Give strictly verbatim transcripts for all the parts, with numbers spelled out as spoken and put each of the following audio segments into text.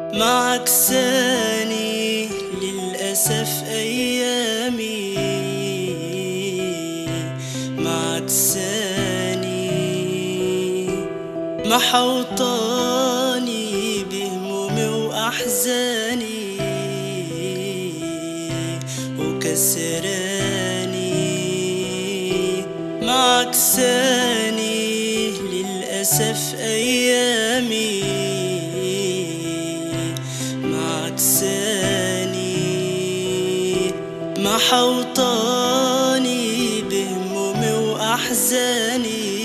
معكساني للأسف أيامي، معكساني محوطاني بهمومي وأحزاني وكسراني، معكساني للأسف أيامي، معكساني محوطاني بهمومي وأحزاني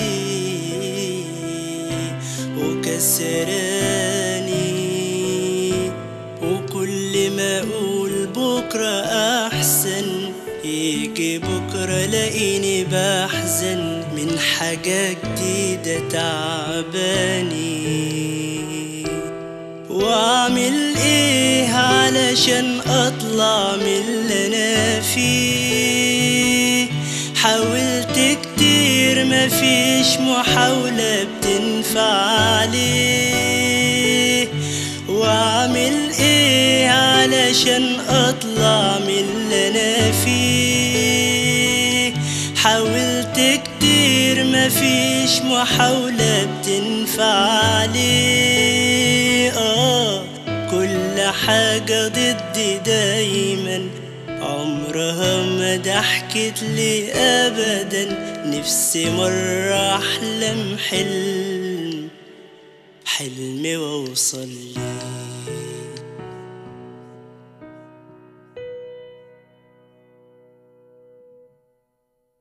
وكسراني. وكل ما أقول بكرة أحسن يجي بكرة لاقيني بحزن من حاجة جديدة تعباني. واعمل ايه علشان اطلع من اللي انا فيه؟ حاولت كتير مفيش محاولة بتنفع ليه. واعمل ايه علشان اطلع من اللي انا فيه؟ حاولت كتير مفيش محاولة بتنفع ليه. آه كل حاجة ضدي دايما عمرها ما ضحكت لي أبدا. نفسي مرة أحلم حلم حلمي وأوصل ليه.